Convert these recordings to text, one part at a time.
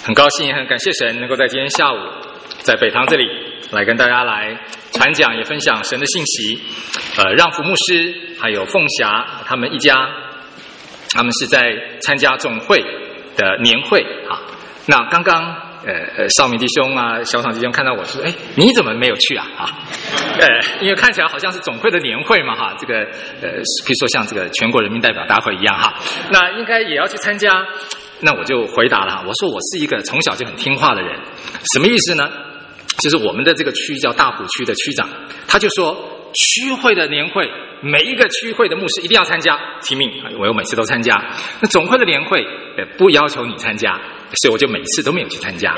很高兴，很感谢神能够在今天下午在北堂这里来跟大家来传讲，也分享神的信息。让福牧师还有凤霞他们一家，他们是在参加总会的年会啊。那刚刚少明弟兄啊，小厂弟兄看到我说：“哎，你怎么没有去啊？”因为看起来好像是总会的年会嘛哈，这个比如说像这个全国人民代表大会一样哈，那应该也要去参加。那我就回答了，我说我是一个从小就很听话的人，什么意思呢？就是我们的这个区叫大埔区的区长，他就说区会的年会，每一个区会的牧师一定要参加，提名，我每次都参加。那总会的年会不要求你参加，所以我就每次都没有去参加。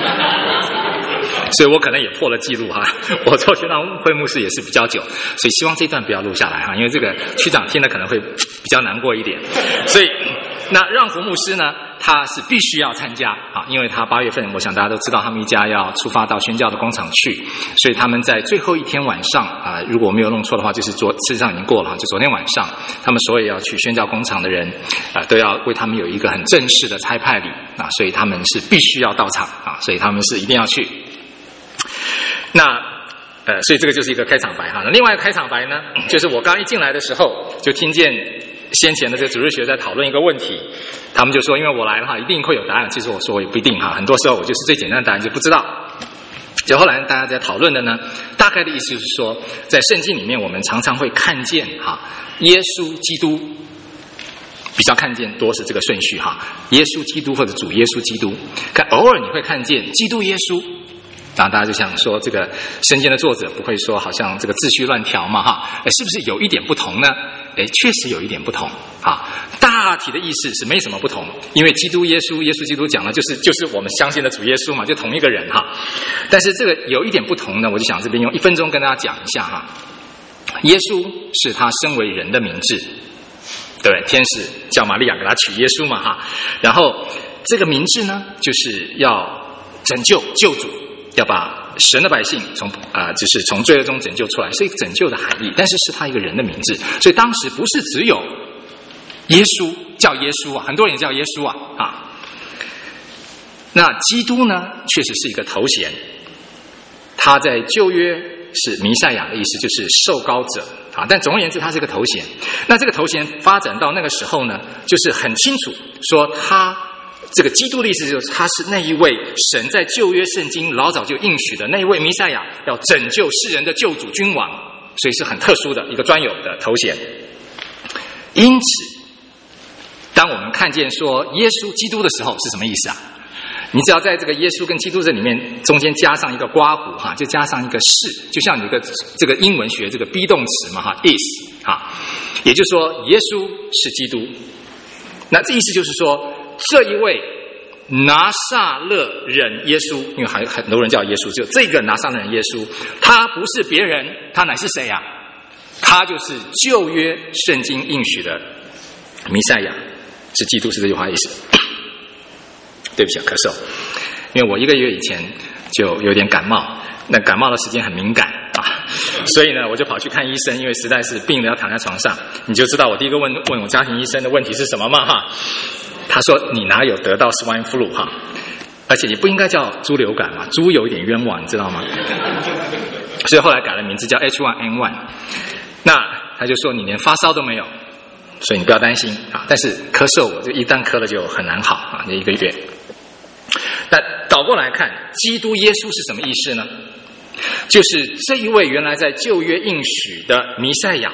所以我可能也破了记录哈，我做宣道会牧师也是比较久，所以希望这段不要录下来哈，因为这个区长听了可能会比较难过一点。所以那让福牧师呢，他是必须要参加啊，因为他8月份，我想大家都知道，他们一家要出发到宣教的工厂去，所以他们在最后一天晚上啊，如果我没有弄错的话，就是事实上已经过了，就昨天晚上，他们所有要去宣教工厂的人都要为他们有一个很正式的差派礼啊，所以他们是必须要到场啊，所以他们是一定要去。那所以这个就是一个开场白哈。那另外一个开场白呢，就是我刚一进来的时候，就听见先前的这个主日学在讨论一个问题，他们就说因为我来了哈，一定会有答案。其实我说我也不一定哈，很多时候我就是最简单的答案就不知道。就后来大家在讨论的呢，大概的意思就是说，在圣经里面我们常常会看见哈，耶稣基督比较看见多是这个顺序哈，耶稣基督或者主耶稣基督，可偶尔你会看见基督耶稣。然后大家就想说，这个圣经的作者不会说好像这个秩序乱调嘛哈，是不是有一点不同呢？确实有一点不同啊。大体的意思是没什么不同，因为基督耶稣基督讲的就是我们相信的主耶稣嘛，就同一个人哈。但是这个有一点不同呢，我就想这边用1分钟跟大家讲一下哈。耶稣是他身为人的名字，对不对？天使叫玛利亚给他取耶稣嘛哈。然后这个名字呢，就是要拯救救主。要把神的百姓就是从罪恶中拯救出来，是一个拯救的含义，但是是他一个人的名字，所以当时不是只有耶稣叫耶稣啊，很多人也叫耶稣啊。那基督呢，确实是一个头衔，他在旧约是弥赛亚的意思，就是受膏者啊。但总而言之，他是一个头衔。那这个头衔发展到那个时候呢，就是很清楚说他。这个基督的意思就是他是那一位神在旧约圣经老早就应许的那一位弥赛亚，要拯救世人的救主君王，所以是很特殊的一个专有的头衔。因此当我们看见说耶稣基督的时候是什么意思啊？你只要在这个耶稣跟基督这里面中间加上一个括弧哈，就加上一个是，就像有一个这个英文学这个 be 动词嘛哈 is 哈，也就是说耶稣是基督。那这意思就是说这一位拿撒勒人耶稣，因为还有很多人叫耶稣，就这个拿撒勒人耶稣，他不是别人，他乃是谁啊？他就是旧约圣经应许的弥赛亚，是基督，是这句话意思。对不起，咳嗽，因为我1个月以前就有点感冒，那感冒的时间很敏感啊，所以呢我就跑去看医生，因为实在是病得要躺在床上。你就知道我第一个问我家庭医生的问题是什么嘛哈？他说你哪有得到swine flu哈？而且也不应该叫猪流感嘛，猪有一点冤枉，你知道吗？所以后来改了名字叫 H1N1。那他就说你连发烧都没有，所以你不要担心啊。但是咳嗽我就一旦咳了就很难好啊，这1个月。那倒过来看，基督耶稣是什么意思呢？就是这一位原来在旧约应许的弥赛亚，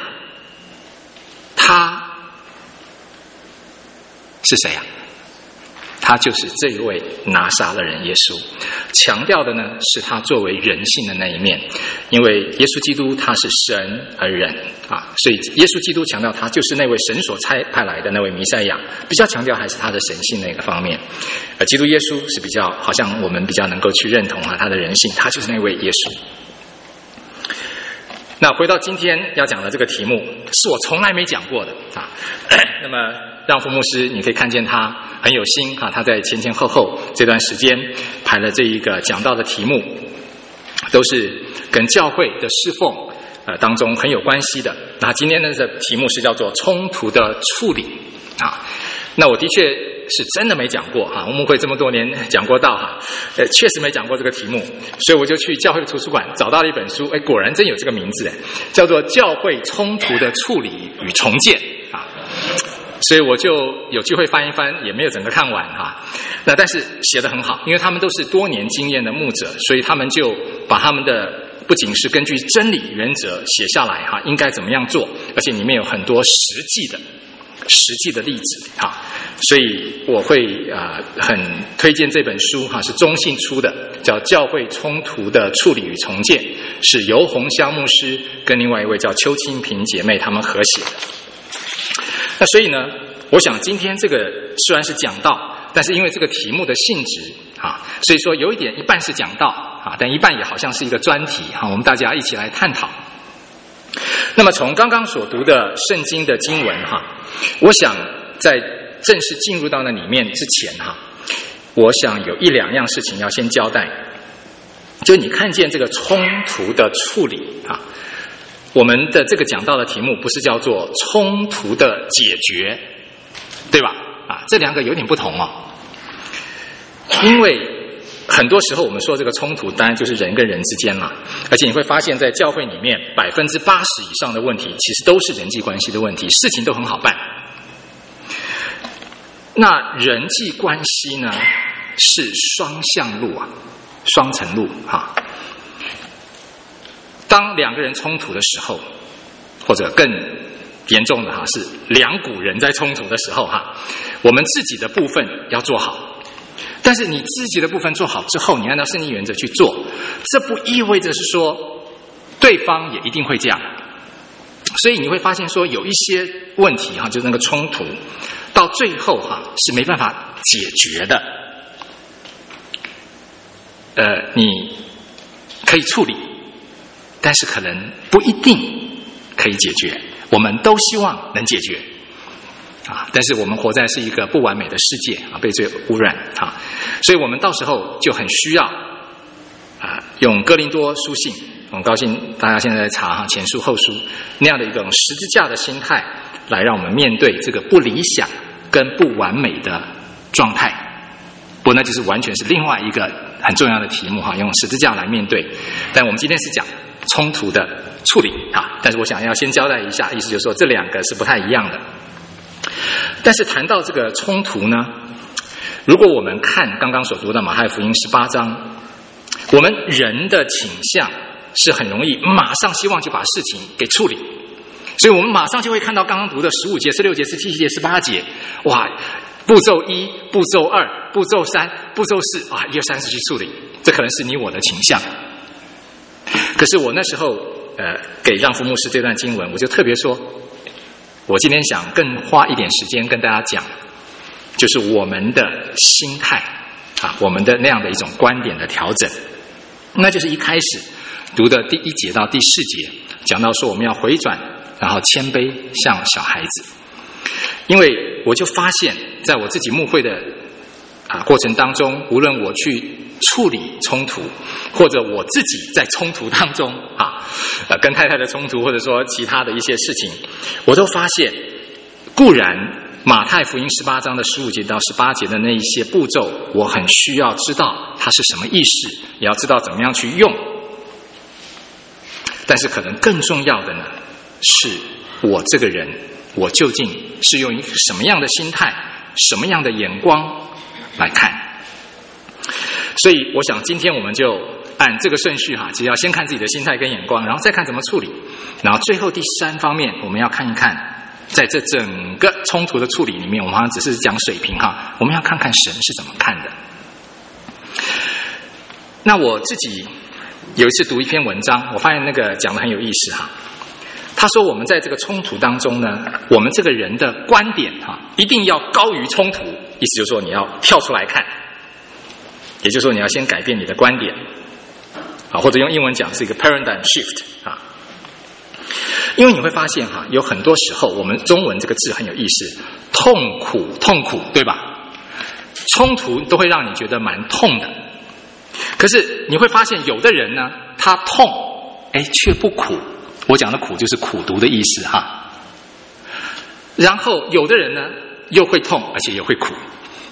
他是谁啊？他就是这一位拿撒勒人耶稣，强调的呢是他作为人性的那一面，因为耶稣基督他是神而人啊，所以耶稣基督强调他就是那位神所差派来的那位弥赛亚，比较强调还是他的神性那个方面，而基督耶稣是比较好像我们比较能够去认同他的人性，他就是那位耶稣。那回到今天要讲的这个题目，是我从来没讲过的啊。那么让福牧师，你可以看见他很有心啊，他在前后这段时间排了这一个讲到的题目，都是跟教会的侍奉当中很有关系的。那今天的这题目是叫做冲突的处理啊。那我的确是真的没讲过哈，我们会这么多年讲过道哈，确实没讲过这个题目，所以我就去教会的图书馆找到了一本书，果然真有这个名字叫做《教会冲突的处理与重建》啊，所以我就有机会翻一翻，也没有整个看完哈。那但是写得很好，因为他们都是多年经验的牧者，所以他们就把他们的不仅是根据真理原则写下来哈，应该怎么样做，而且里面有很多实际的例子哈，所以我会很推荐这本书哈，是中信出的，叫《教会冲突的处理与重建》，是游鸿香牧师跟另外一位叫邱清平姐妹他们合写的。那所以呢，我想今天这个虽然是讲道，但是因为这个题目的性质啊，所以说有一点一半是讲道啊，但一半也好像是一个专题哈，我们大家一起来探讨。那么从刚刚所读的圣经的经文哈，我想在正式进入到那里面之前哈，我想有一两样事情要先交代。就你看见这个冲突的处理啊，我们的这个讲到的题目不是叫做冲突的解决，对吧？啊，这两个有点不同哦。因为很多时候我们说这个冲突当然就是人跟人之间嘛，而且你会发现在教会里面80%以上的问题其实都是人际关系的问题，事情都很好办。那人际关系呢是双向路啊，双层路哈。当两个人冲突的时候，或者更严重的哈是两股人在冲突的时候哈，我们自己的部分要做好。但是你自己的部分做好之后，你按照圣经原则去做，这不意味着是说对方也一定会这样。所以你会发现说有一些问题哈，就是那个冲突到最后哈是没办法解决的。你可以处理，但是可能不一定可以解决。我们都希望能解决。但是我们活在是一个不完美的世界被罪污染所以我们到时候就很需要用哥林多书信，我很高兴大家现在在查前书后书那样的一种十字架的心态，来让我们面对这个不理想跟不完美的状态。不过那就是完全是另外一个很重要的题目用十字架来面对。但我们今天是讲冲突的处理但是我想要先交代一下，意思就是说这两个是不太一样的。但是谈到这个冲突呢，如果我们看刚刚所读的马太福音18章，我们人的倾向是很容易马上希望就把事情给处理，所以我们马上就会看到刚刚读的15节、16节、17节、18节，哇，步骤1、步骤2、步骤3、步骤4，哇，1、2、3、4去处理，这可能是你我的倾向。可是我那时候给让福牧师这段经文，我就特别说，我今天想更花一点时间跟大家讲，就是我们的心态我们的那样的一种观点的调整。那就是一开始读的第1节到第4节，讲到说我们要回转，然后谦卑像小孩子。因为我就发现在我自己牧会的过程当中，无论我去处理冲突，或者我自己在冲突当中跟太太的冲突，或者说其他的一些事情，我都发现固然马太福音18章的15节到18节的那一些步骤我很需要知道它是什么意思，也要知道怎么样去用。但是可能更重要的呢，是我这个人我究竟是用一个什么样的心态，什么样的眼光来看。所以我想今天我们就按这个顺序其实要先看自己的心态跟眼光，然后再看怎么处理，然后最后第3方面我们要看一看，在这整个冲突的处理里面，我们好像只是讲水平我们要看看神是怎么看的。那我自己有一次读一篇文章，我发现那个讲得很有意思他说我们在这个冲突当中呢，我们这个人的观点一定要高于冲突，意思就是说你要跳出来看，也就是说你要先改变你的观点或者用英文讲是一个 paradigm shift 因为你会发现有很多时候我们中文这个字很有意思，痛苦对吧？冲突都会让你觉得蛮痛的，可是你会发现有的人呢他痛却不苦，我讲的苦就是苦毒的意思然后有的人呢又会痛而且也会苦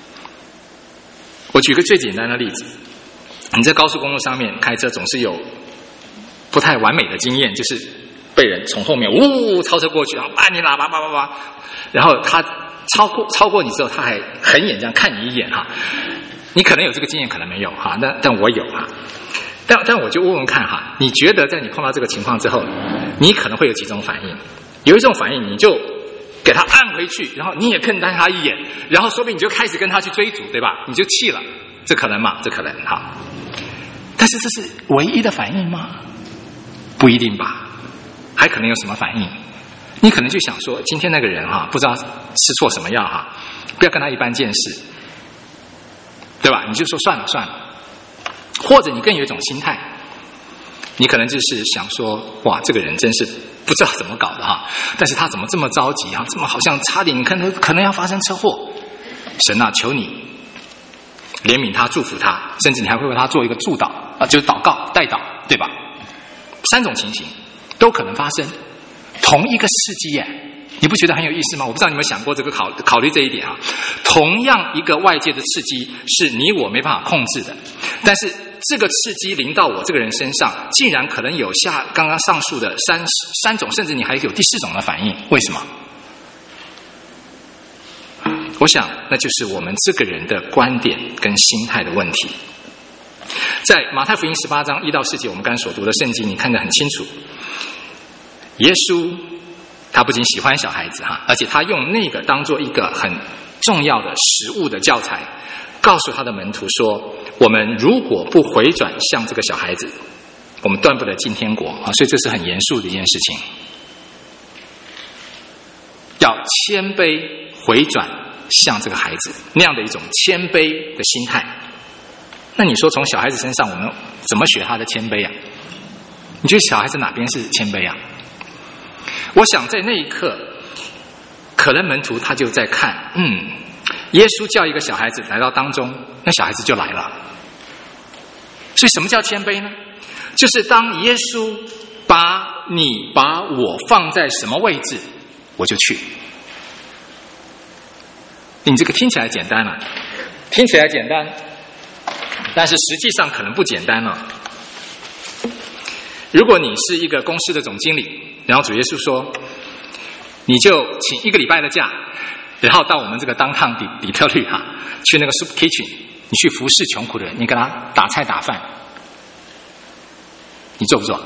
我举个最简单的例子，你在高速公路上面开车总是有不太完美的经验，就是被人从后面超车过去，然后按你喇叭叭叭叭，然后他超过你之后，他还横眼这样看你一眼哈。你可能有这个经验，可能没有哈，但我有哈。但我就问问看哈，你觉得在你碰到这个情况之后，你可能会有几种反应？有一种反应，你就给他按回去，然后你也看他一眼，然后说不定你就开始跟他去追逐，对吧？你就气了，这可能吗？这可能哈。但是这是唯一的反应吗？不一定吧，还可能有什么反应？你可能就想说，今天那个人哈，不知道吃错什么药哈，不要跟他一般见识，对吧？你就说算了。或者你更有一种心态，你可能就是想说，哇，这个人真是不知道怎么搞的哈，但是他怎么这么着急啊？这么好像差点，你看他可能要发生车祸。神啊，求你怜悯他，祝福他，甚至你还会为他做一个祝祷啊，就是祷告代祷，对吧？3种情形都可能发生，同一个事迹耶。你不觉得很有意思吗？我不知道你有没有想过这个考虑这一点啊。同样一个外界的刺激是你我没办法控制的，但是这个刺激临到我这个人身上，竟然可能有刚刚上述的三种，甚至你还有第4种的反应。为什么？我想那就是我们这个人的观点跟心态的问题。在马太福音18章1到4节，我们刚才所读的圣经，你看得很清楚。耶稣他不仅喜欢小孩子哈，而且他用那个当做一个很重要的实务的教材，告诉他的门徒说，我们如果不回转向这个小孩子，我们断不得进天国啊！所以这是很严肃的一件事情，要谦卑回转向这个孩子，那样的一种谦卑的心态。那你说从小孩子身上我们怎么学他的谦卑啊？你觉得小孩子哪边是谦卑啊？我想在那一刻，可能门徒他就在看，耶稣叫一个小孩子来到当中，那小孩子就来了。所以什么叫谦卑呢？就是当耶稣把我放在什么位置，我就去。你这个听起来简单了，听起来简单，但是实际上可能不简单了。如果你是一个公司的总经理，然后主耶稣说，你就请1个礼拜的假，然后到我们这个downtown底特律哈，去那个 soup kitchen， 你去服侍穷苦的人，你给他打菜打饭，你做不做？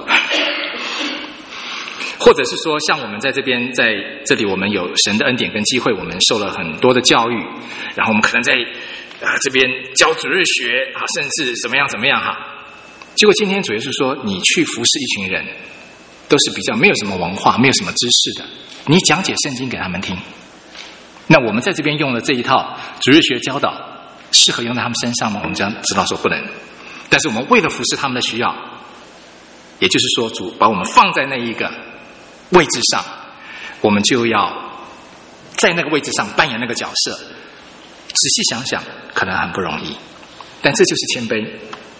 或者是说，像我们在这边，在这里我们有神的恩典跟机会，我们受了很多的教育，然后我们可能在这边教主日学啊，甚至怎么样哈。结果今天主耶稣说，你去服侍一群人，都是比较没有什么文化、没有什么知识的，你讲解圣经给他们听。那我们在这边用的这一套主日学教导，适合用在他们身上吗？我们这样知道说不能。但是我们为了服侍他们的需要，也就是说，主把我们放在那一个位置上，我们就要在那个位置上扮演那个角色。仔细想想，可能很不容易，但这就是谦卑。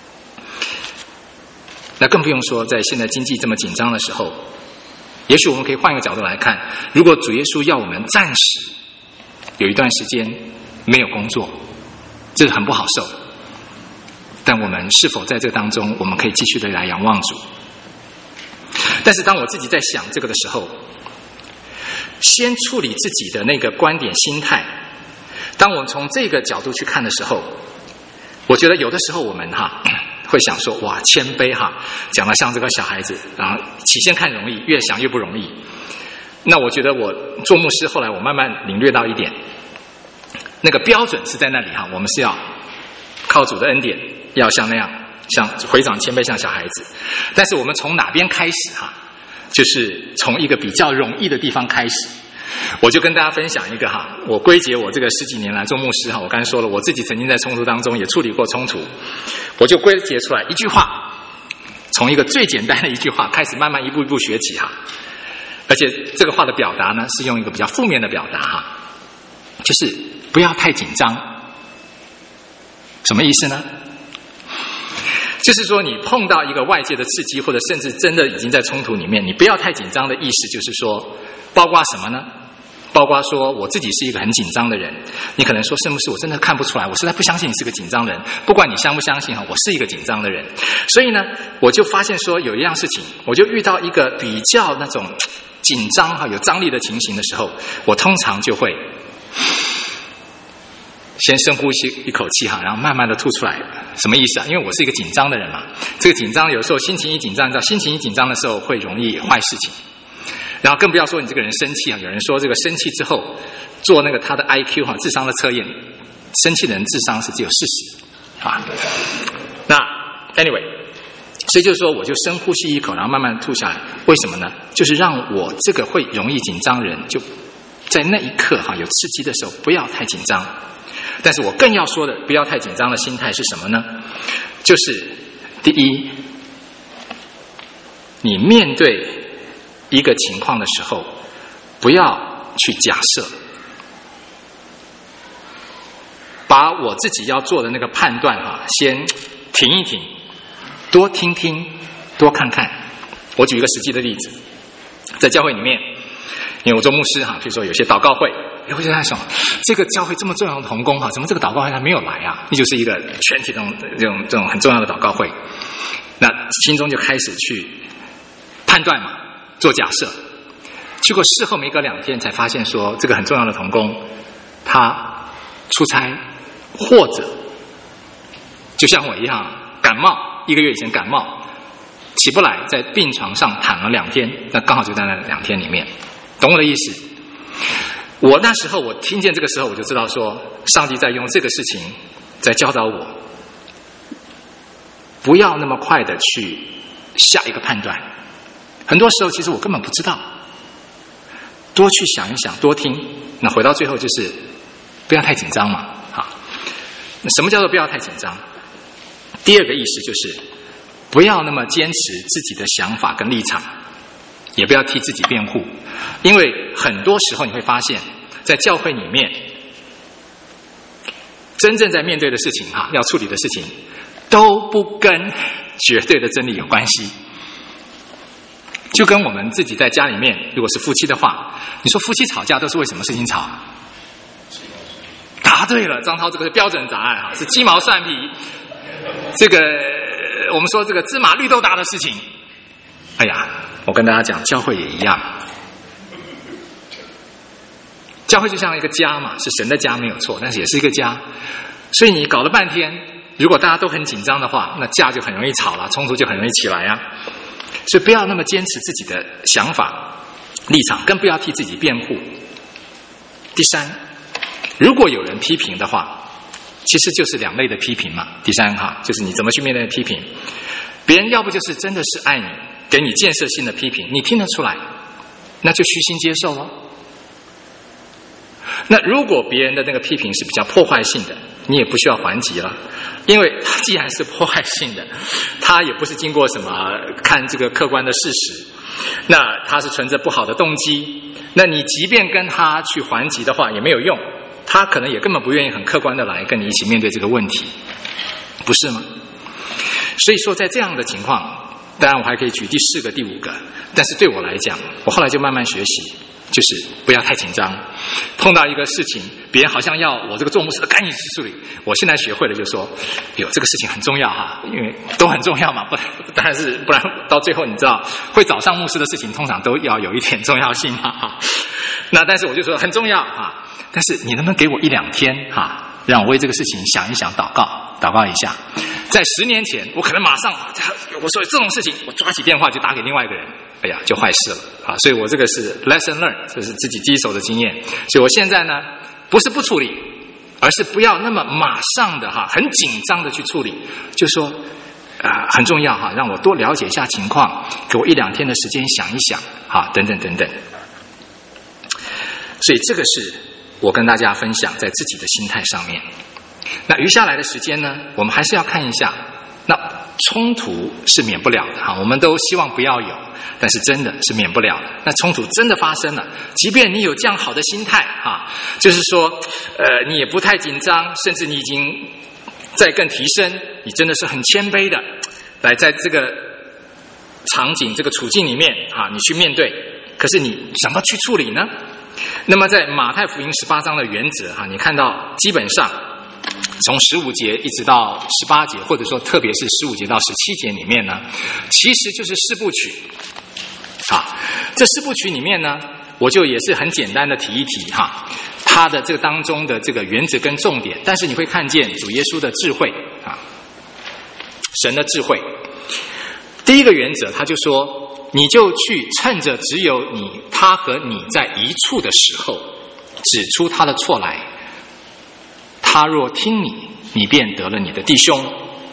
那更不用说在现在经济这么紧张的时候，也许我们可以换一个角度来看，如果主耶稣要我们暂时有一段时间没有工作，这很不好受，但我们是否在这当中我们可以继续的来仰望主？但是当我自己在想这个的时候，先处理自己的那个观点心态，当我们从这个角度去看的时候，我觉得有的时候我们会想说，哇，谦卑讲得像这个小孩子，然后起先看容易，越想越不容易。那我觉得我做牧师，后来我慢慢领略到一点，那个标准是在那里我们是要靠主的恩典，要像那样，像回转谦卑像小孩子。但是我们从哪边开始就是从一个比较容易的地方开始。我就跟大家分享一个我归结我这个10几年来做牧师我刚才说了，我自己曾经在冲突当中也处理过冲突，我就归结出来一句话，从一个最简单的一句话开始，慢慢一步一步学起而且这个话的表达呢，是用一个比较负面的表达就是不要太紧张。什么意思呢？就是说你碰到一个外界的刺激，或者甚至真的已经在冲突里面，你不要太紧张的意思就是说，包括什么呢？ 包括说我自己是一个很紧张的人，你可能说是不是我真的看不出来，我实在不相信你是个紧张人，不管你相不相信我是一个紧张的人。所以呢，我就发现说有一样事情，我就遇到一个比较那种紧张有张力的情形的时候，我通常就会先深呼吸一口气然后慢慢的吐出来。什么意思啊？因为我是一个紧张的人嘛，这个紧张有时候心情一紧张，你知道心情一紧张的时候会容易坏事情，然后更不要说你这个人生气有人说这个生气之后做那个他的 IQ 智商的测验，生气的人智商是只有40那 anyway， 所以就是说我就深呼吸一口，然后慢慢吐下来。为什么呢？就是让我这个会容易紧张人就在那一刻有刺激的时候不要太紧张。但是我更要说的不要太紧张的心态是什么呢？就是第一，你面对一个情况的时候不要去假设，把我自己要做的那个判断先停一停，多听听多看看。我举一个实际的例子，在教会里面，因为我做牧师比如说有些祷告会，我就在想这个教会这么重要的同工怎么这个祷告会他没有来啊？那就是一个全体这种很重要的祷告会，那心中就开始去判断嘛，做假设。结果事后没隔2天才发现说这个很重要的同工他出差，或者就像我一样感冒，1个月以前感冒起不来，在病床上躺了2天，那刚好就在那2天里面，懂我的意思？我那时候我听见这个时候我就知道说上帝在用这个事情在教导我，不要那么快的去下一个判断。很多时候其实我根本不知道，多去想一想，多听。那回到最后就是不要太紧张嘛。什么叫做不要太紧张？第二个意思就是不要那么坚持自己的想法跟立场，也不要替自己辩护。因为很多时候你会发现在教会里面真正在面对的事情要处理的事情都不跟绝对的真理有关系。就跟我们自己在家里面如果是夫妻的话，你说夫妻吵架都是为什么事情吵？答对了，张涛这个是标准答案是鸡毛蒜皮，这个我们说这个芝麻绿豆大的事情。哎呀，我跟大家讲，教会也一样。教会就像一个家嘛，是神的家没有错，但是也是一个家。所以你搞了半天，如果大家都很紧张的话，那架就很容易吵了，冲突就很容易起来啊。所以不要那么坚持自己的想法立场，更不要替自己辩护。第三，如果有人批评的话，其实就是2类的批评嘛。第三就是你怎么去面对批评。别人要不就是真的是爱你，给你建设性的批评，你听得出来，那就虚心接受咯。那如果别人的那个批评是比较破坏性的，你也不需要还击了，因为他既然是破坏性的，他也不是经过什么看这个客观的事实，那他是存着不好的动机，那你即便跟他去还击的话也没有用，他可能也根本不愿意很客观的来跟你一起面对这个问题，不是吗？所以说在这样的情况，当然我还可以举第4个第5个，但是对我来讲，我后来就慢慢学习，就是不要太紧张。碰到一个事情，别人好像要我这个做牧师的赶紧去处理，我现在学会了就说，这个事情很重要因为都很重要嘛，不然到最后你知道会找上牧师的事情通常都要有一点重要性嘛那但是我就说很重要但是你能不能给我1-2天让我为这个事情想一想，祷告一下。在10年前我可能马上我说这种事情我抓起电话就打给另外一个人，就坏事了所以我这个是 lesson learned， 这是自己第一手的经验。所以我现在呢不是不处理，而是不要那么马上的很紧张的去处理，就说很重要让我多了解一下情况，给我1-2天的时间想一想等等等等。所以这个是我跟大家分享在自己的心态上面。那余下来的时间呢，我们还是要看一下，那冲突是免不了的我们都希望不要有，但是真的是免不了的。那冲突真的发生了，即便你有这样好的心态就是说你也不太紧张，甚至你已经再更提升，你真的是很谦卑的来在这个场景这个处境里面你去面对，可是你怎么去处理呢？ 那么在马太福音18章的原则你看到基本上从15节一直到18节，或者说特别是15节到17节里面呢，其实就是四部曲。这四部曲里面呢，我就也是很简单的提一提它的这个当中的这个原则跟重点，但是你会看见主耶稣的智慧神的智慧。第一个原则，他就说，你就去趁着只有他和你在一处的时候，指出他的错来。他若听你，你便得了你的弟兄。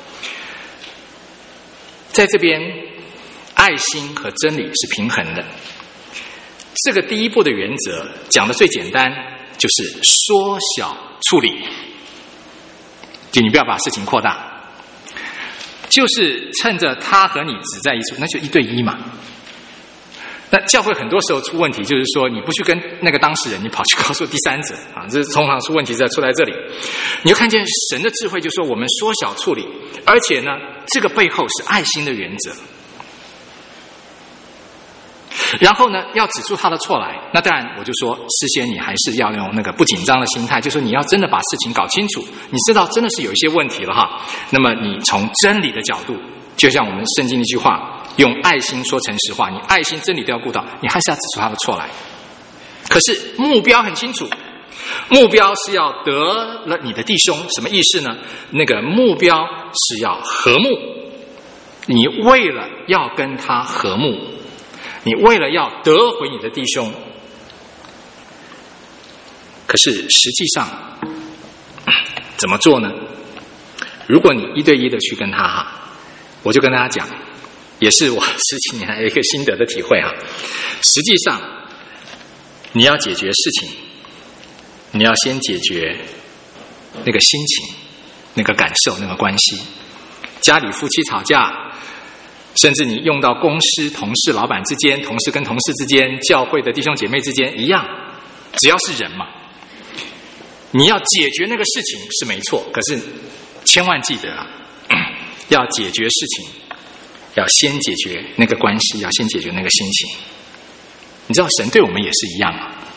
在这边，爱心和真理是平衡的。这个第一步的原则讲的最简单，就是缩小处理，就你不要把事情扩大，就是趁着他和你只在一处，那就1对1嘛。那教会很多时候出问题，就是说你不去跟那个当事人，你跑去告诉第三者这是通常出问题出在这里。你就看见神的智慧，就说我们缩小处理，而且呢，这个背后是爱心的原则。然后呢，要指出他的错来，那当然我就说，事先你还是要用那个不紧张的心态，就说你要真的把事情搞清楚，你知道真的是有一些问题了那么你从真理的角度，就像我们圣经一句话，用爱心说诚实话，你爱心真理都要顾到，你还是要指出他的错来。可是目标很清楚，目标是要得了你的弟兄，什么意思呢？那个目标是要和睦，你为了要跟他和睦，你为了要得回你的弟兄，可是实际上怎么做呢？如果你1对1的去跟他我就跟大家讲，也是我10几年来的一个心得的体会实际上你要解决事情，你要先解决那个心情、那个感受、那个关系。家里夫妻吵架，甚至你用到公司、同事、老板之间，同事跟同事之间，教会的弟兄姐妹之间一样，只要是人嘛，你要解决那个事情是没错，可是千万记得要解决事情，要先解决那个关系，要先解决那个心情。你知道神对我们也是一样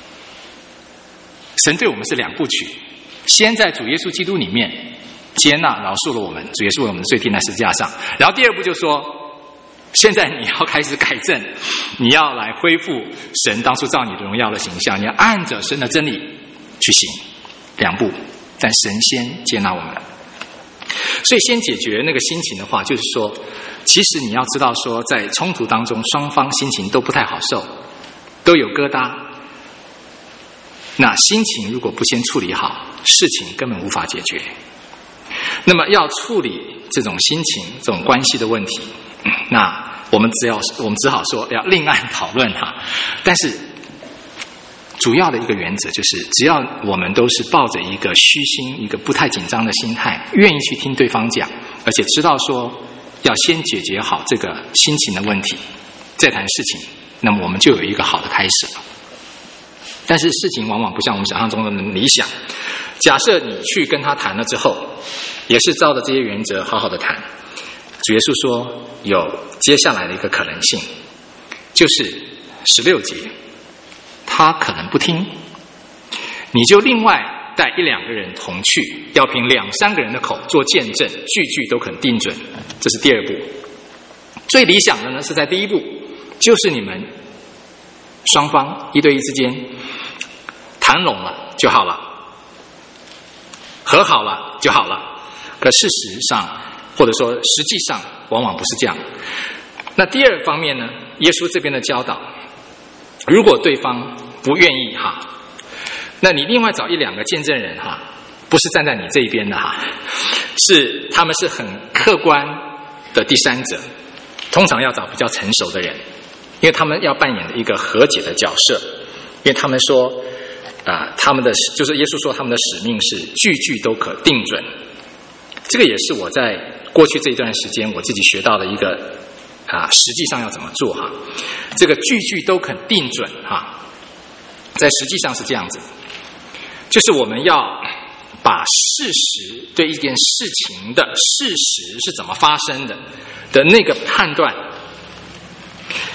神对我们是2部曲，先在主耶稣基督里面接纳饶恕了我们，主耶稣为我们的罪钉在十字架上，然后第2步就说，现在你要开始改正，你要来恢复神当初造你的荣耀的形象，你要按着神的真理去行。2步，但神先接纳我们。所以先解决那个心情的话，就是说其实你要知道说，在冲突当中双方心情都不太好受，都有疙瘩，那心情如果不先处理好，事情根本无法解决。那么要处理这种心情、这种关系的问题，那我们只好说要另案讨论但是主要的一个原则就是，只要我们都是抱着一个虚心、一个不太紧张的心态，愿意去听对方讲，而且知道说要先解决好这个心情的问题，再谈事情，那么我们就有一个好的开始了。但是事情往往不像我们想象中的理想。假设你去跟他谈了之后，也是照着这些原则好好的谈，主耶稣说有接下来的一个可能性，就是16节，他可能不听，你就另外带1-2个人同去，要凭2-3个人的口做见证，句句都肯定准。这是第2步。最理想的呢是在第1步，就是你们双方1对1之间谈拢了就好了，和好了就好了。可事实上，或者说实际上往往不是这样。那第2方面呢，耶稣这边的教导，如果对方不愿意那你另外找1-2个见证人不是站在你这一边的是他们是很客观的第三者，通常要找比较成熟的人，因为他们要扮演的一个和解的角色。因为他们说他们的就是耶稣说他们的使命是句句都可定准。这个也是我在过去这一段时间我自己学到的一个实际上要怎么做这个句句都肯定准在实际上是这样子，就是我们要把事实，对一件事情的事实是怎么发生的那个判断，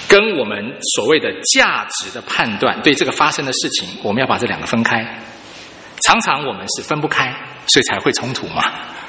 跟我们所谓的价值的判断，对这个发生的事情，我们要把这两个分开。常常我们是分不开，所以才会冲突嘛。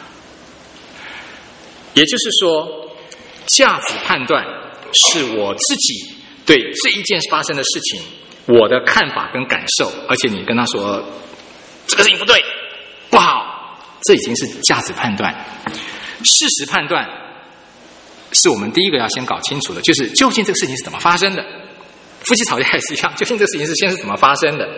也就是说，价值判断是我自己对这一件发生的事情我的看法跟感受，而且你跟他说这个事情不对不好，这已经是价值判断。事实判断是我们第一个要先搞清楚的，就是究竟这个事情是怎么发生的。夫妻吵架也是一样，究竟这个事情先是怎么发生的。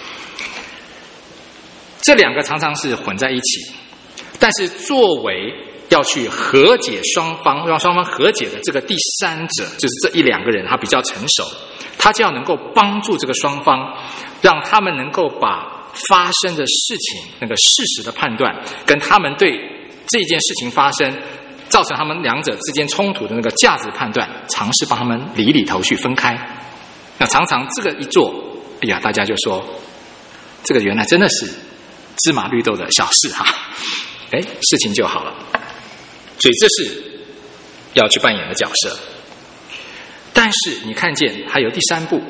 这两个常常是混在一起，但是作为要去和解双方，让双方和解的这个第三者，就是这一两个人他比较成熟，他就要能够帮助这个双方，让他们能够把发生的事情那个事实的判断跟他们对这件事情发生造成他们两者之间冲突的那个价值判断，尝试帮他们理理头绪分开。那常常这个一做，哎呀，大家就说这个原来真的是芝麻绿豆的小事哈，哎，事情就好了。所以这是要去扮演的角色。但是你看见还有第三步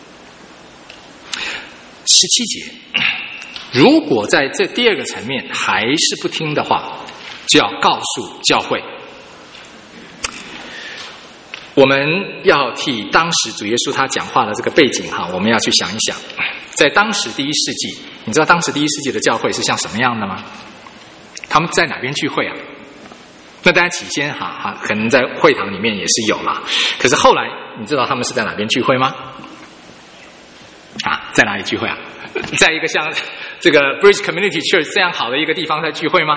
，17节，如果在这第二个层面还是不听的话，就要告诉教会。我们要替当时主耶稣他讲话的这个背景哈，我们要去想一想，在当时第一世纪，你知道当时第一世纪的教会是像什么样的吗？他们在哪边聚会啊？那当然起先可能在会堂里面也是有啦，可是后来你知道他们是在哪边聚会吗？在哪里聚会啊？在一个像这个 Bridge Community Church 这样好的一个地方在聚会吗？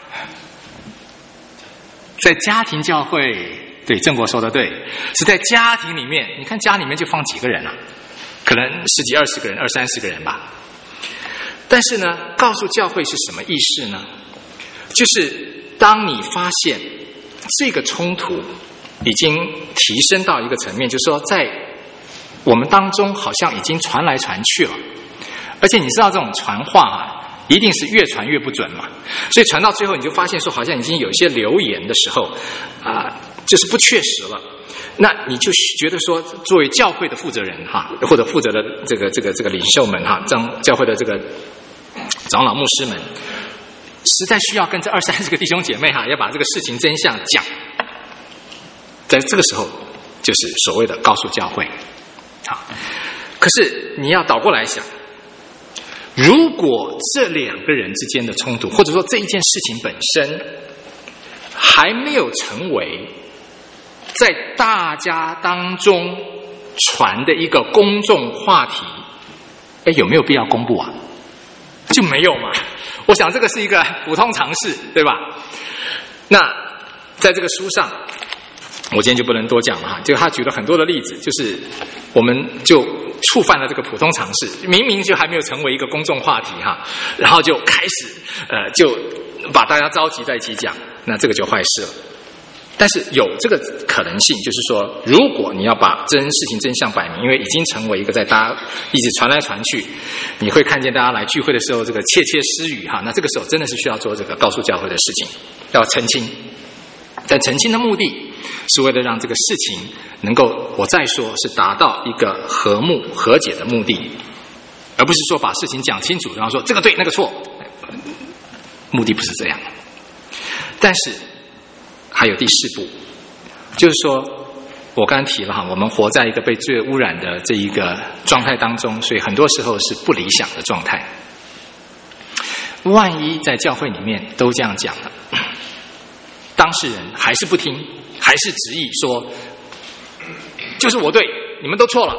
在家庭教会。对，郑国说的对，是在家庭里面。你看家里面就放几个人啊？可能10几20个人，20-30个人吧。但是呢，告诉教会是什么意思呢？就是当你发现这个冲突已经提升到一个层面，就是说在我们当中好像已经传来传去了，而且你知道这种传话一定是越传越不准嘛，所以传到最后你就发现说好像已经有一些流言的时候就是不确实了。那你就觉得说，作为教会的负责人或者负责的这个领袖们教会的这个长老牧师们，实在需要跟这20-30个弟兄姐妹要把这个事情真相讲。在这个时候，就是所谓的告诉教会。可是你要倒过来想，如果这两个人之间的冲突，或者说这一件事情本身还没有成为在大家当中传的一个公众话题，有没有必要公布啊？就没有嘛。我想这个是一个普通常识，对吧？那在这个书上，我今天就不能多讲了就他举了很多的例子，就是我们就触犯了这个普通常识，明明就还没有成为一个公众话题然后就开始就把大家召集在一起讲，那这个就坏事了。但是有这个可能性，就是说如果你要把事情真相摆明，因为已经成为一个在大家一直传来传去，你会看见大家来聚会的时候这个窃窃私语那这个时候真的是需要做这个告诉教会的事情，要澄清。但澄清的目的是为了让这个事情能够，我再说是达到一个和睦和解的目的，而不是说把事情讲清楚然后说这个对那个错，目的不是这样。但是还有第4步，就是说我刚才提了我们活在一个被罪污染的这一个状态当中，所以很多时候是不理想的状态。万一在教会里面都这样讲了，当事人还是不听，还是执意说就是我对，你们都错了。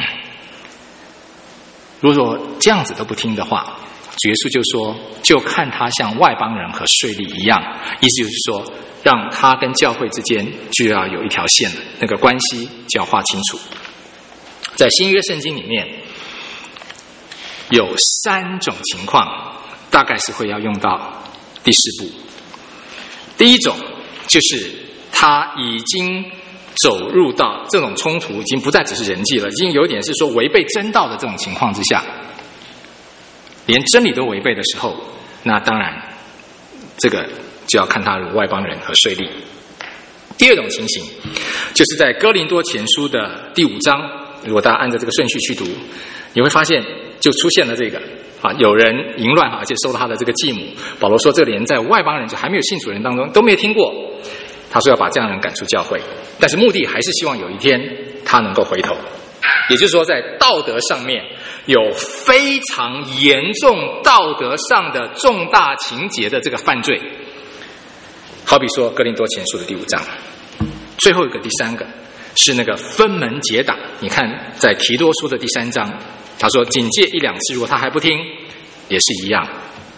如果这样子都不听的话，主耶稣就说就看他像外邦人和税吏一样，意思就是说让他跟教会之间就要有一条线了，那个关系就要划清楚。在新约圣经里面有3种情况大概是会要用到第4步。第一种就是他已经走入到这种冲突已经不再只是人际了，已经有点是说违背真道的这种情况之下，连真理都违背的时候，那当然这个就要看他如外邦人和税吏。第二种情形就是在哥林多前书的第5章，如果大家按照这个顺序去读，你会发现就出现了这个有人淫乱而且收了他的这个继母。保罗说这个连在外邦人就还没有信主的人当中都没有听过，他说要把这样的人赶出教会，但是目的还是希望有一天他能够回头。也就是说在道德上面有非常严重道德上的重大情节的这个犯罪，好比说哥林多前书的第5章。最后一个第3个是那个分门结党，你看在提多书的第3章，他说警戒1、2次，如果他还不听也是一样。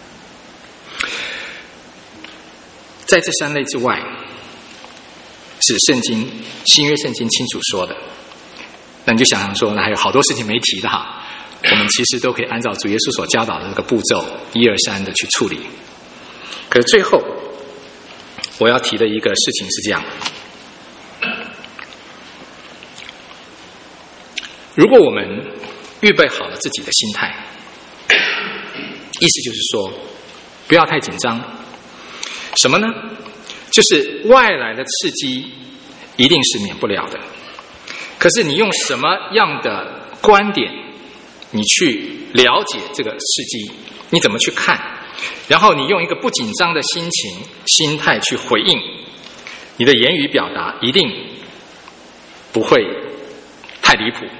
在这3类之外，是圣经新约圣经清楚说的，那你就想想说，那还有好多事情没提的哈，我们其实都可以按照主耶稣所教导的这个步骤1、2、3的去处理。可是最后我要提的一个事情是这样，如果我们预备好了自己的心态，意思就是说不要太紧张。什么呢？就是外来的刺激一定是免不了的，可是你用什么样的观点你去了解这个刺激，你怎么去看，然后你用一个不紧张的心情心态去回应，你的言语表达一定不会太离谱。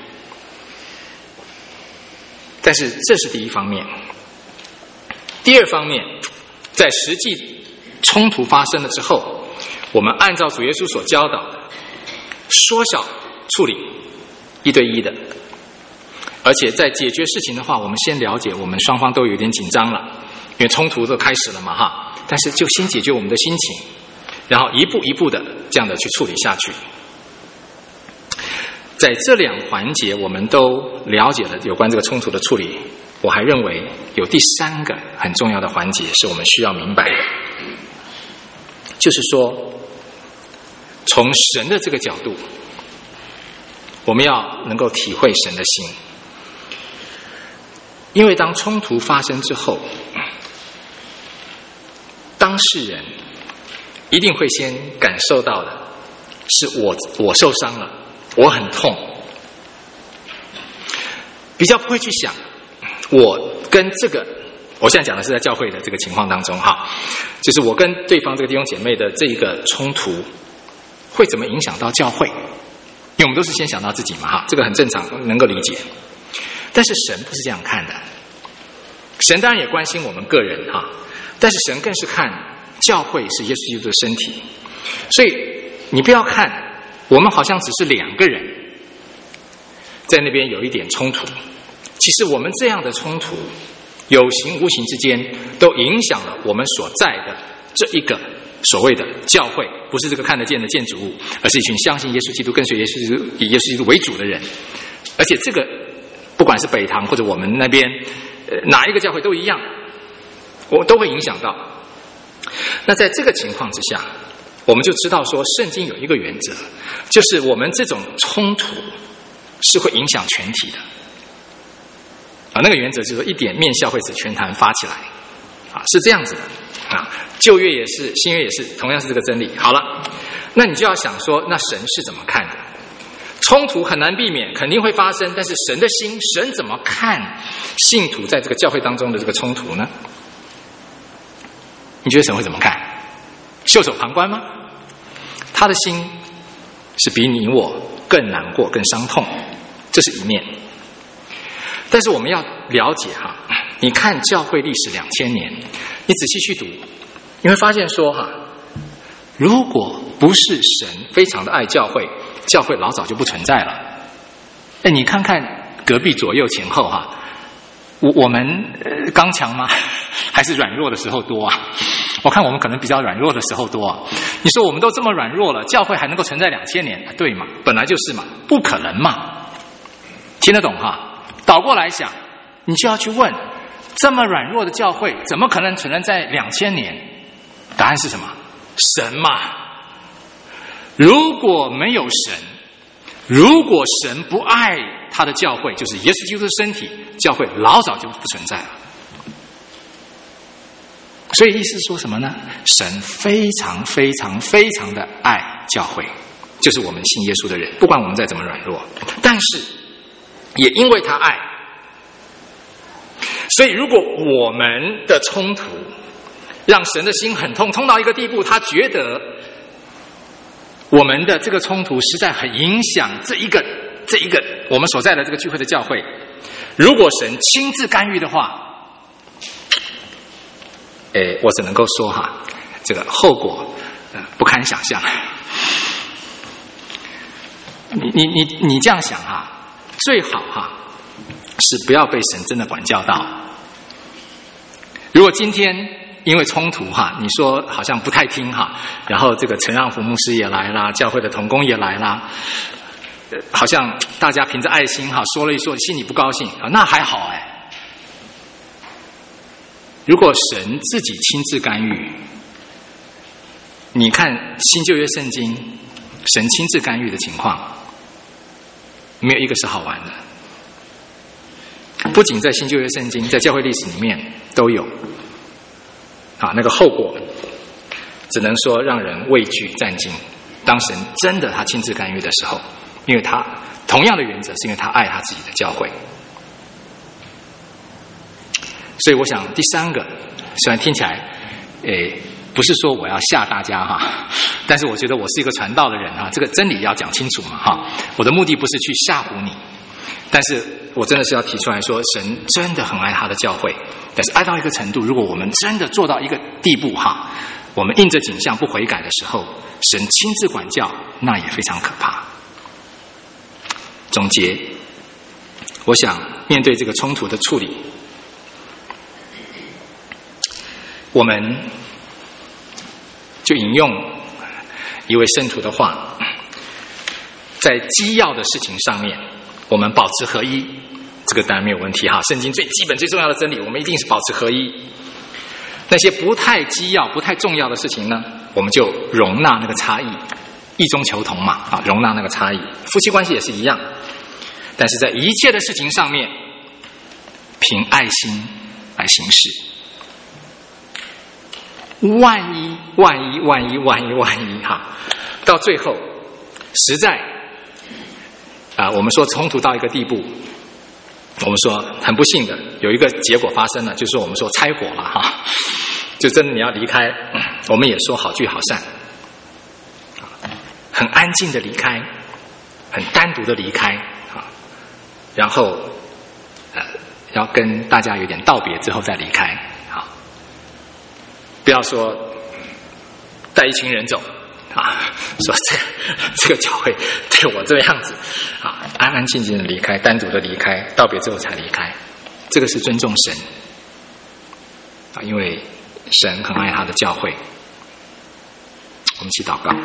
但是这是第一方面。第二方面，在实际冲突发生了之后，我们按照主耶稣所教导的缩小处理1对1的，而且在解决事情的话，我们先了解我们双方都有点紧张了，因为冲突都开始了嘛哈，但是就先解决我们的心情，然后一步一步的这样的去处理下去。在这2环节我们都了解了有关这个冲突的处理，我还认为有第3个很重要的环节是我们需要明白的，就是说从神的这个角度，我们要能够体会神的心。因为当冲突发生之后，当事人一定会先感受到的是我受伤了，我很痛，比较不会去想我跟这个，我现在讲的是在教会的这个情况当中哈，就是我跟对方这个弟兄姐妹的这个冲突会怎么影响到教会，因为我们都是先想到自己嘛哈，这个很正常，能够理解。但是神不是这样看的，神当然也关心我们个人哈，但是神更是看教会是耶稣基督的身体，所以你不要看我们好像只是2个人在那边有一点冲突，其实我们这样的冲突有形无形之间都影响了我们所在的这一个所谓的教会，不是这个看得见的建筑物，而是一群相信耶稣基督跟随耶稣基督以耶稣基督为主的人。而且这个不管是北堂或者我们那边哪一个教会都一样，我都会影响到。那在这个情况之下，我们就知道说圣经有一个原则，就是我们这种冲突是会影响全体的那个原则就是说一点面笑会使全坛发起来是这样子的旧约也是新约也是同样是这个真理。好了，那你就要想说那神是怎么看的？冲突很难避免，肯定会发生，但是神的心，神怎么看信徒在这个教会当中的这个冲突呢？你觉得神会怎么看？袖手旁观吗？他的心是比你我更难过更伤痛，这是一面。但是我们要了解你看教会历史2000年，你仔细去读，你会发现说如果不是神非常的爱教会，教会老早就不存在了。你看看隔壁左右前后我们刚强吗？还是软弱的时候多我看我们可能比较软弱的时候多你说我们都这么软弱了，教会还能够存在2000年，对吗？本来就是嘛，不可能嘛。听得懂倒过来想，你就要去问，这么软弱的教会怎么可能存在2000年？答案是什么？神嘛。如果没有神，如果神不爱他的教会，就是耶稣基督的身体，教会老早就不存在了。所以意思是说什么呢？神非常非常非常的爱教会， 就是我们信耶稣的人，不管我们再怎么软弱，但是也因为他爱，所以如果我们的冲突让神的心很痛，痛到一个地步，他觉得我们的这个冲突实在很影响这一个我们所在的这个聚会的教会，如果神亲自干预的话，我只能够说这个后果不堪想象。你这样想最好是不要被神真的管教到。如果今天因为冲突你说好像不太听然后这个陈让福牧师也来啦，教会的同工也来啦，好像大家凭着爱心说了一说，心里不高兴那还好如果神自己亲自干预，你看新旧约圣经神亲自干预的情况，没有一个是好玩的。不仅在新旧约圣经，在教会历史里面都有那个后果只能说让人畏惧战惊。当神真的他亲自干预的时候，因为他同样的原则是因为他爱他自己的教会。所以我想第三个，虽然听起来不是说我要吓大家但是我觉得我是一个传道的人这个真理要讲清楚嘛我的目的不是去吓唬你，但是我真的是要提出来说，神真的很爱他的教会，但是爱到一个程度，如果我们真的做到一个地步我们印着景象不悔改的时候，神亲自管教，那也非常可怕。总结，我想面对这个冲突的处理，我们就引用一位圣徒的话，在基要的事情上面我们保持合一，这个当然没有问题圣经最基本最重要的真理我们一定是保持合一。那些不太基要不太重要的事情呢，我们就容纳那个差异，异中求同嘛容纳那个差异。夫妻关系也是一样，但是在一切的事情上面凭爱心来行事。万一到最后实在我们说冲突到一个地步，我们说很不幸的有一个结果发生了，就是我们说拆伙了就真的你要离开，我们也说好聚好散，很安静的离开，很单独的离开然后要跟大家有点道别之后再离开不要说带一群人走说这个教会对我这个样子安安静静的离开，单独的离开，道别之后才离开，这个是尊重神因为神很爱他的教会。我们一起祷告。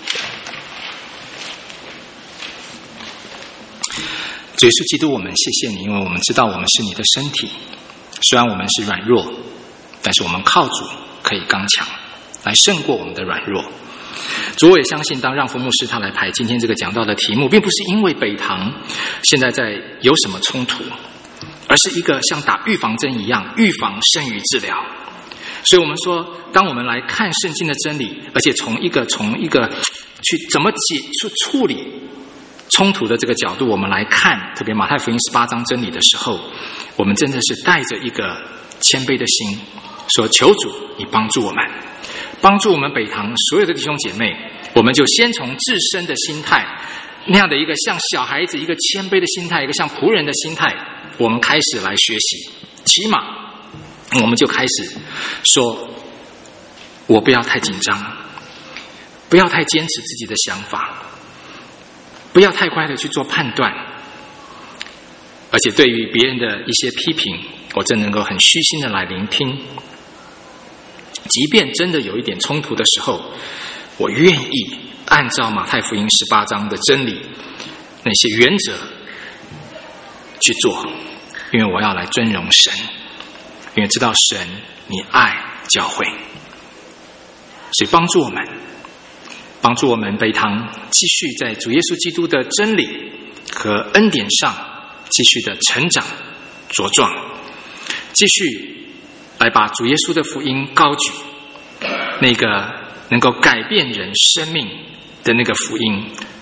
主耶稣基督，我们谢谢你，因为我们知道我们是你的身体，虽然我们是软弱，但是我们靠主可以刚强，来胜过我们的软弱。主，我也相信当让福牧师他来排今天这个讲道的题目，并不是因为北堂现在在有什么冲突，而是一个像打预防针一样，预防胜于治疗。所以我们说，当我们来看圣经的真理，而且从一个去怎么处理冲突的这个角度我们来看，特别马太福音18章真理的时候，我们真的是带着一个谦卑的心，说求主你帮助我们，帮助我们北堂所有的弟兄姐妹，我们就先从自身的心态，那样的一个像小孩子一个谦卑的心态，一个像仆人的心态，我们开始来学习。起码我们就开始说，我不要太紧张，不要太坚持自己的想法，不要太快的去做判断，而且对于别人的一些批评，我真能够很虚心的来聆听。即便真的有一点冲突的时候，我愿意按照马太福音18章的真理那些原则去做，因为我要来尊荣神，因为知道神你爱教会。所以帮助我们北堂继续在主耶稣基督的真理和恩典上继续的成长茁壮，继续来把主耶稣的福音高举，那个能够改变人生命的那个福音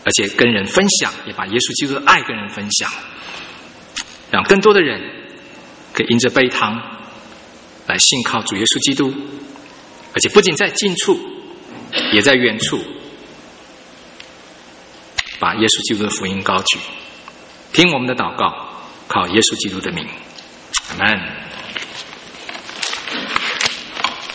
而且跟人分享，也把耶稣基督的爱跟人分享，让更多的人可以因着杯汤来信靠主耶稣基督，而且不仅在近处，也在远处把耶稣基督的福音高举。听我们的祷告，靠耶稣基督的名，阿们。